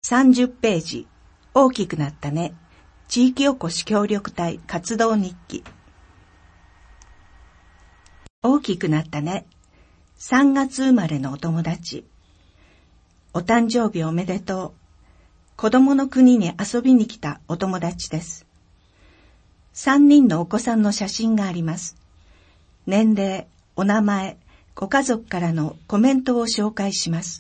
30ページ、大きくなったね。地域おこし協力隊活動日記。大きくなったね。3月生まれのお友達。お誕生日おめでとう。子供の国に遊びに来たお友達です。3人のお子さんの写真があります。年齢、お名前、ご家族からのコメントを紹介します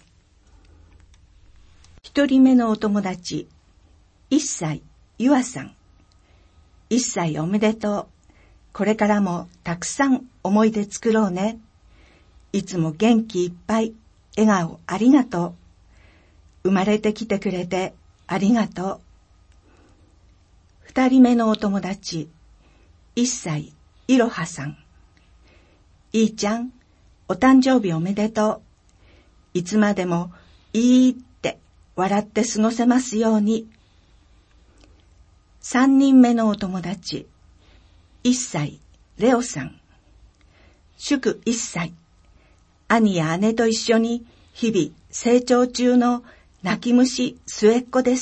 。1人目のお友達、1歳、ゆあさん。1歳おめでとう。これからもたくさん思い出作ろうね。いつも元気いっぱい、笑顔ありがとう。生まれてきてくれてありがとう。2人目のお友達、1歳、いろはさん。いいちゃん、お誕生日おめでとう。いつまでもいいって笑って過ごせますように。3人目のお友達、1歳、レオさん。祝1歳。兄や姉と一緒に日々成長中の泣き虫末っ子です。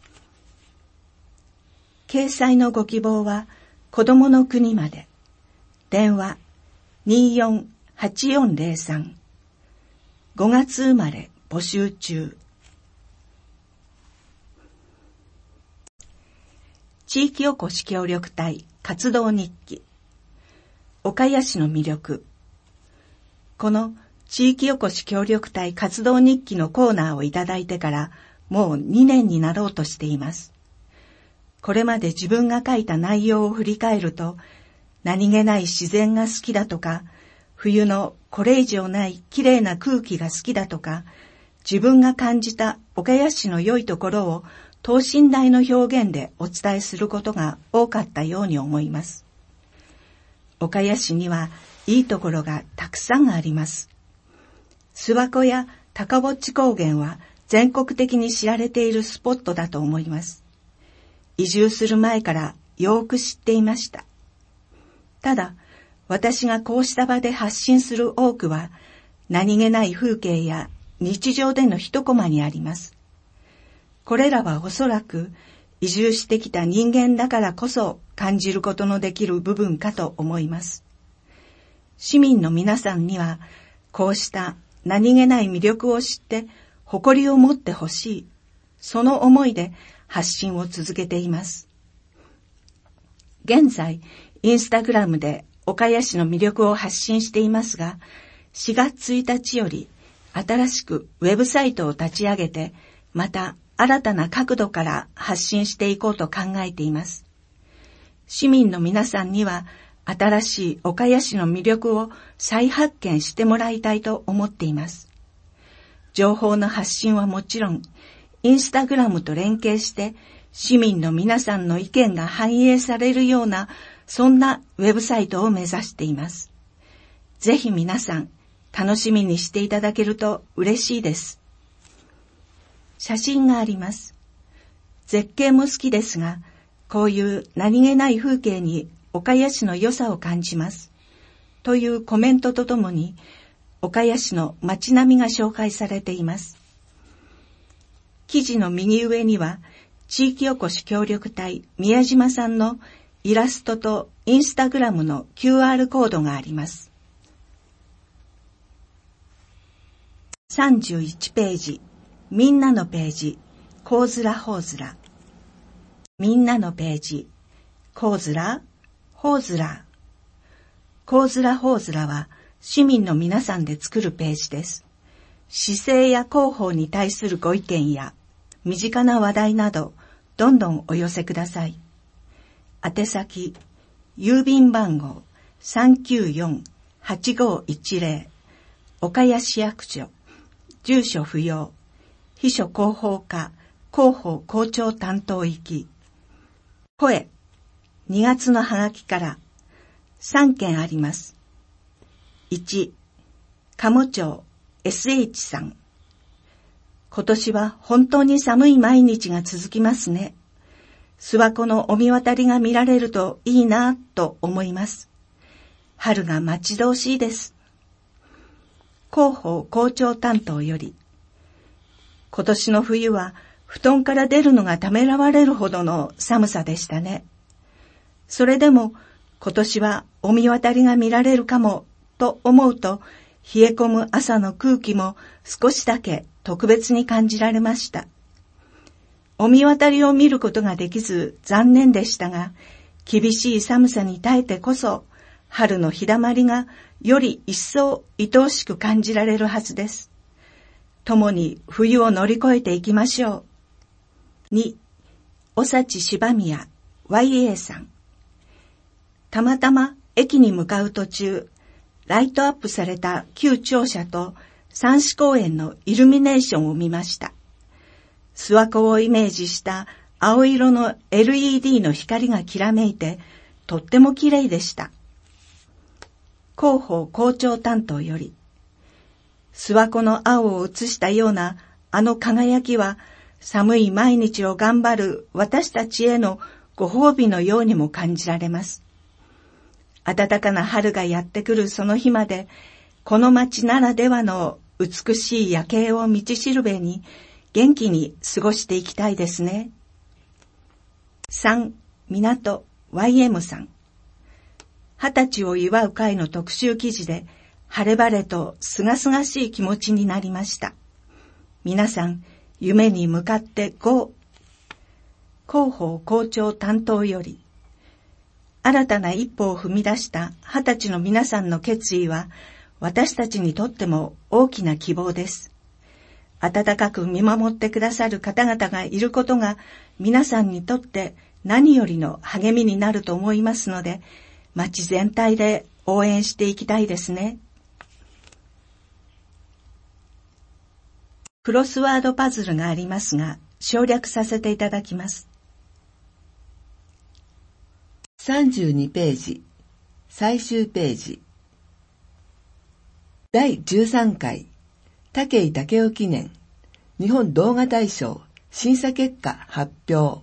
掲載のご希望は子供の国まで。電話248403。5月生まれ募集中。地域おこし協力隊活動日記。岡谷市の魅力。この地域おこし協力隊活動日記のコーナーをいただいてからもう2年になろうとしています。これまで自分が書いた内容を振り返ると、何気ない自然が好きだとか、冬のこれ以上ないきれいな空気が好きだとか、自分が感じた岡谷市の良いところを等身大の表現でお伝えすることが多かったように思います。岡谷市にはいいところがたくさんあります。諏訪湖や高ぼっち高原は全国的に知られているスポットだと思います。移住する前からよく知っていました。ただ、私がこうした場で発信する多くは何気ない風景や日常での一コマにあります。これらはおそらく移住してきた人間だからこそ感じることのできる部分かと思います。市民の皆さんにはこうした何気ない魅力を知って誇りを持ってほしい、その思いで発信を続けています。現在、インスタグラムで岡谷市の魅力を発信していますが、4月1日より新しくウェブサイトを立ち上げて、また新たな角度から発信していこうと考えています。市民の皆さんには新しい岡谷市の魅力を再発見してもらいたいと思っています。情報の発信はもちろん、インスタグラムと連携して市民の皆さんの意見が反映されるような、そんなウェブサイトを目指しています。ぜひ皆さん楽しみにしていただけると嬉しいです。写真があります。絶景も好きですが、こういう何気ない風景に岡谷市の良さを感じます。というコメントとともに、岡谷市の街並みが紹介されています。記事の右上には、地域おこし協力隊宮島さんのイラストとインスタグラムの QR コードがあります。31ページ、みんなのページ、こうずらほうずら。みんなのページ、こうずら、ほうずら。こうずらほうずらは市民の皆さんで作るページです。市政や広報に対するご意見や身近な話題など、どんどんお寄せください。宛先、郵便番号 394-8510 岡谷市役所、住所不要、秘書広報課広報校長担当行き。声、2月のハガキから3件あります。1、鴨町 SH さん。今年は本当に寒い毎日が続きますね。諏訪湖の御神渡りが見られるといいなと思います。春が待ち遠しいです。広報校長担当より、今年の冬は布団から出るのがためらわれるほどの寒さでしたね。それでも今年は御神渡りが見られるかもと思うと、冷え込む朝の空気も少しだけ特別に感じられました。御神渡りを見ることができず残念でしたが、厳しい寒さに耐えてこそ、春の日だまりがより一層愛おしく感じられるはずです。共に冬を乗り越えていきましょう。2、おさち柴宮 YA さん。たまたま駅に向かう途中、ライトアップされた旧庁舎と三枝公園のイルミネーションを見ました。諏訪湖をイメージした青色の LED の光がきらめいて、とっても綺麗でした。広報校長担当より、諏訪湖の青を映したようなあの輝きは、寒い毎日を頑張る私たちへのご褒美のようにも感じられます。暖かな春がやってくるその日まで、この町ならではの美しい夜景を道しるべに元気に過ごしていきたいですね。3、港 YM さん。20歳を祝う会の特集記事で、晴れ晴れとすがすがしい気持ちになりました。皆さん、夢に向かってゴー。広報校長担当より、新たな一歩を踏み出した20歳の皆さんの決意は、私たちにとっても大きな希望です。温かく見守ってくださる方々がいることが、皆さんにとって何よりの励みになると思いますので、町全体で応援していきたいですね。クロスワードパズルがありますが、省略させていただきます。 32ページ、最終ページ。第13回、武井武雄記念、日本動画大賞、審査結果発表。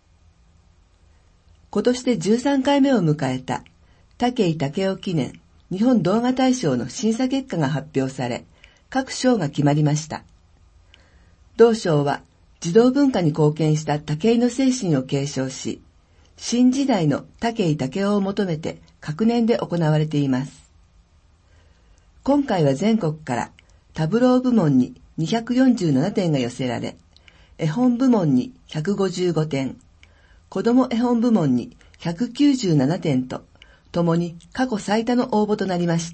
今年で13回目を迎えた、武井武雄記念、日本動画大賞の審査結果が発表され、各賞が決まりました。同賞は、児童文化に貢献した武井の精神を継承し、新時代の武井武雄を求めて各年で行われています。今回は全国からタブロー部門に247点が寄せられ、絵本部門に155点、子ども絵本部門に197点と、ともに過去最多の応募となりました。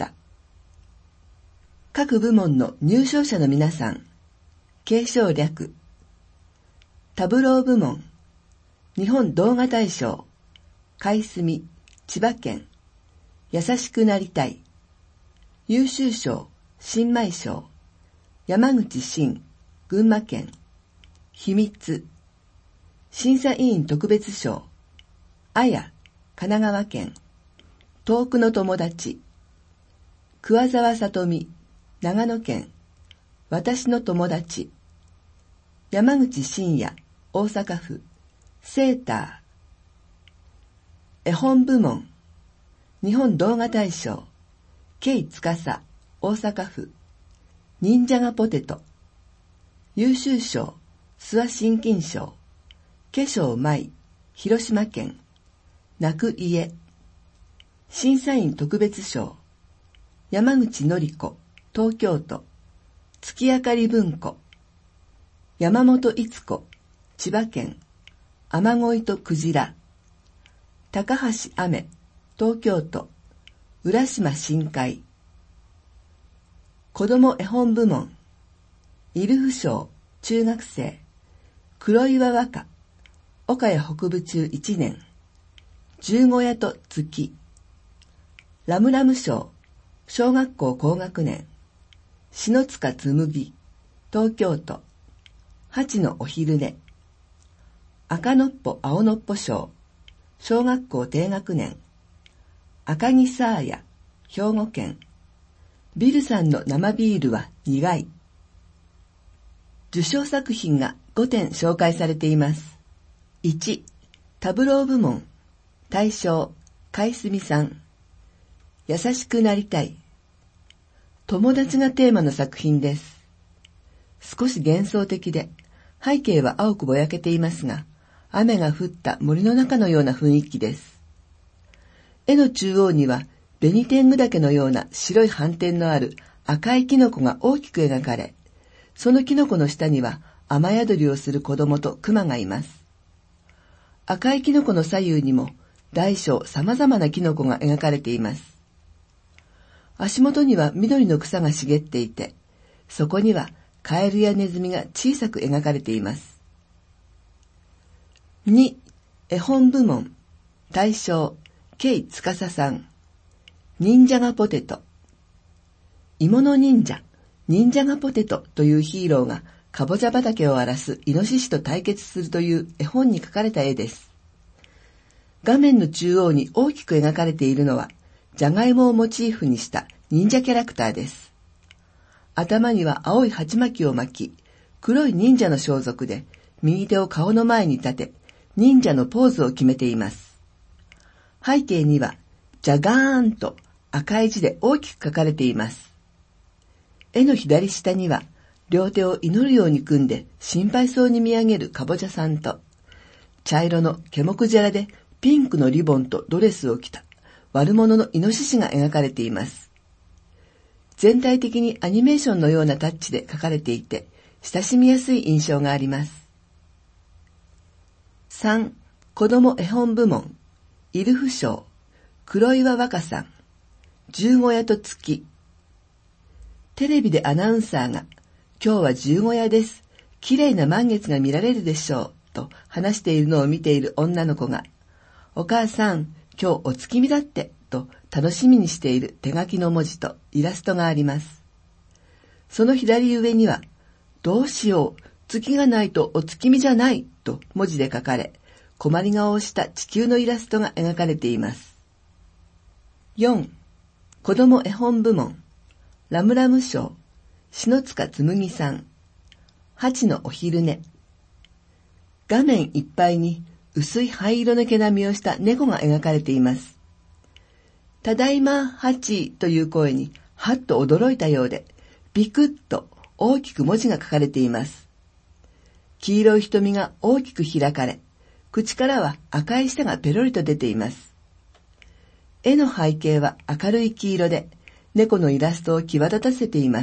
各部門の入賞者の皆さん、継承略。タブロー部門、日本動画大賞、海住、千葉県、優しくなりたい、優秀賞、新米賞、山口新、群馬県、秘密、審査委員特別賞、あや、神奈川県、遠くの友達、桑沢さとみ、長野県、私の友達、山口真也、大阪府、セーター、絵本部門、日本動画大賞、ケイツカサ、大阪府、忍者がポテト、優秀賞、諏訪新金賞、化粧舞、広島県、泣く家、審査員特別賞、山口のり子、東京都、月明かり文庫、山本逸子、千葉県、雨乞いとクジラ、高橋雨、東京都、浦島深海、子ども絵本部門、イルフ賞、中学生、黒岩和歌、岡谷北部中1年、十五夜と月、ラムラム賞、小学校高学年、篠塚紬、東京都、八のお昼寝、赤のっぽ青のっぽ賞、小学校低学年、赤木サーヤ、兵庫県、ビルさんの生ビールは苦い。受賞作品が5点紹介されています。1、タブロー部門、大賞、海住さん、優しくなりたい。友達がテーマの作品です。少し幻想的で、 背景は青くぼやけていますが、雨が降った森の中のような雰囲気です。絵の中央には、ベニテング岳のような白い斑点のある赤いキノコが大きく描かれ、そのキノコの下には雨宿りをする子供と熊がいます。赤いキノコの左右にも大小様々なキノコが描かれています。足元には緑の草が茂っていて、そこにはカエルやネズミが小さく描かれています。2、絵本部門、大賞、K司さん。忍者がポテト。芋の忍者、忍者がポテトというヒーローがかぼちゃ畑を荒らすイノシシと対決するという絵本に描かれた絵です。画面の中央に大きく描かれているのは、ジャガイモをモチーフにした忍者キャラクターです。頭には青い鉢巻きを巻き、黒い忍者の装束で右手を顔の前に立て、忍者のポーズを決めています。背景には、ジャガーンと赤い字で大きく書かれています。絵の左下には、両手を祈るように組んで心配そうに見上げるかぼちゃさんと、茶色のケモクジャラでピンクのリボンとドレスを着た悪者のイノシシが描かれています。全体的にアニメーションのようなタッチで描かれていて、親しみやすい印象があります。3、子供絵本部門、イルフ賞、黒岩若さん、十五夜と月。テレビでアナウンサーが、今日は十五夜です。綺麗な満月が見られるでしょう。と話しているのを見ている女の子が、お母さん、今日お月見だって、と楽しみにしている手書きの文字とイラストがあります。その左上には、どうしよう、月がないとお月見じゃない、と文字で書かれ、困り顔をした地球のイラストが描かれています。4、子供絵本部門、ラムラム賞、篠塚紬さん、8のお昼寝。画面いっぱいに薄い灰色の毛並みをした猫が描かれています。ただいま8という声にはっと驚いたようで、ビクッと大きく文字が書かれています。黄色い瞳が大きく開かれ、口からは赤い舌がペロリと出ています。絵の背景は明るい黄色で、猫のイラストを際立たせています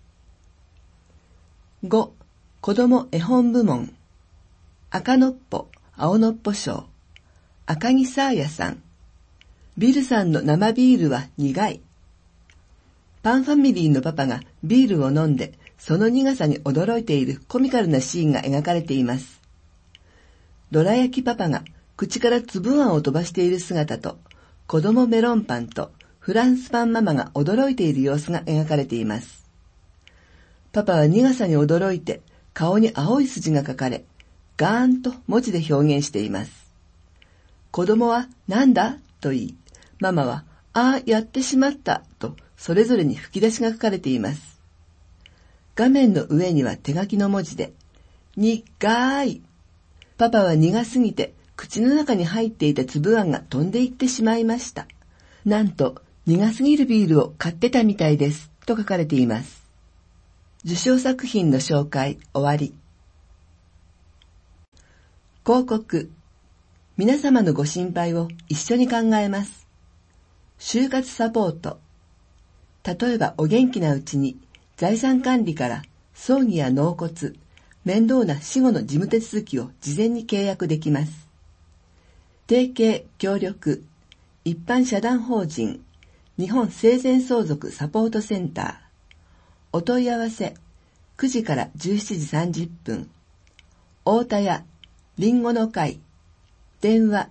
。5、子供絵本部門、赤のっぽ、青のっぽ賞、赤木サーヤさん。ビルさんの生ビールは苦い。パンファミリーのパパがビールを飲んで、その苦さに驚いているコミカルなシーンが描かれています。どら焼きパパが口から粒あんを飛ばしている姿と、子供メロンパンとフランスパンママが驚いている様子が描かれています。パパは苦さに驚いて顔に青い筋が描かれ、ガーンと文字で表現しています。子供はなんだと言い、ママはああやってしまったとそれぞれに吹き出しが書かれています。画面の上には手書きの文字で、苦い。パパは苦すぎて口の中に入っていた粒あんが飛んでいってしまいました。なんと苦すぎるビールを買ってたみたいですと書かれています。受賞作品の紹介終わり。広告。皆様のご心配を一緒に考えます。就活サポート。例えばお元気なうちに財産管理から葬儀や納骨、面倒な死後の事務手続きを事前に契約できます。提携協力一般社団法人日本生前相続サポートセンター。お問い合わせ9時から17時30分。大田屋りんごの会。電話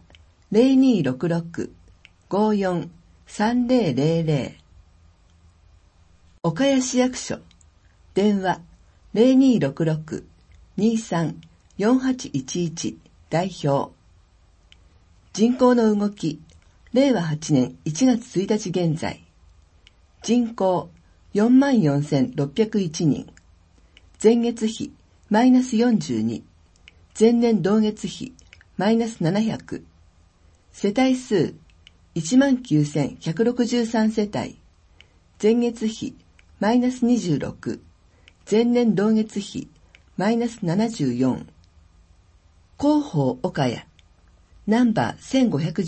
0266-543000。岡谷市役所。電話 0266-234811 代表。人口の動き、令和8年1月1日現在。人口 44,601 人。前月比マイナス42。前年同月比マイナス700。世帯数 19,163 世帯。前月比マイナス26。前年同月比 -74、広報岡谷、ナンバー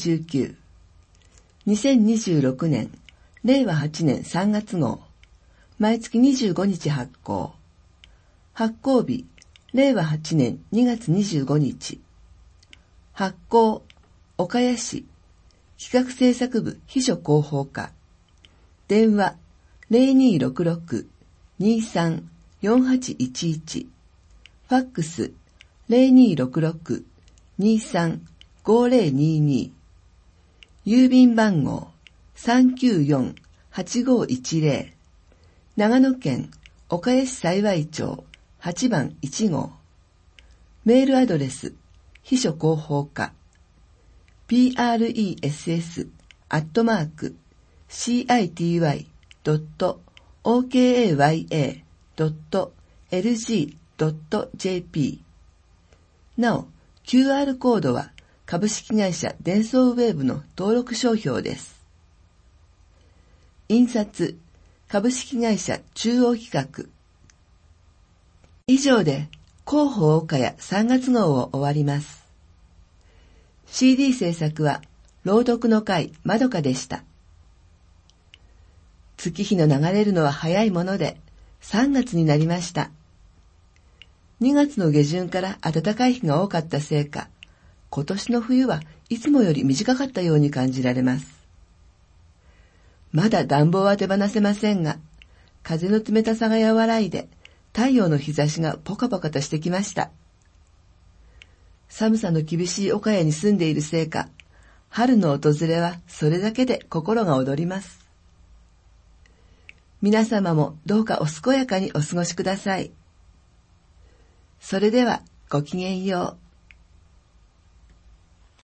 1519、2026年、令和8年3月号、毎月25日発行。発行日、令和8年2月25日。発行、岡谷市、企画制作部秘書広報課。電話、0266-23-4811。ファックス、0266-23-5022。郵便番号、394-8510。長野県岡谷市幸町8番1号。メールアドレス、秘書広報課、press@city.okaya.lg.jp。なお、QR コードは株式会社デンソーウェーブの登録商標です。印刷、株式会社中央企画。以上で広報岡谷3月号を終わります。CD 制作は朗読の会まどかでした。月日の流れるのは早いもので3月になりました。2月の下旬から暖かい日が多かったせいか、今年の冬はいつもより短かったように感じられます。まだ暖房は手放せませんが、風の冷たさが和らいで、太陽の日差しがポカポカとしてきました。寒さの厳しい岡谷に住んでいるせいか、春の訪れはそれだけで心が躍ります。皆様もどうかお健やかにお過ごしください。それではごきげんよう。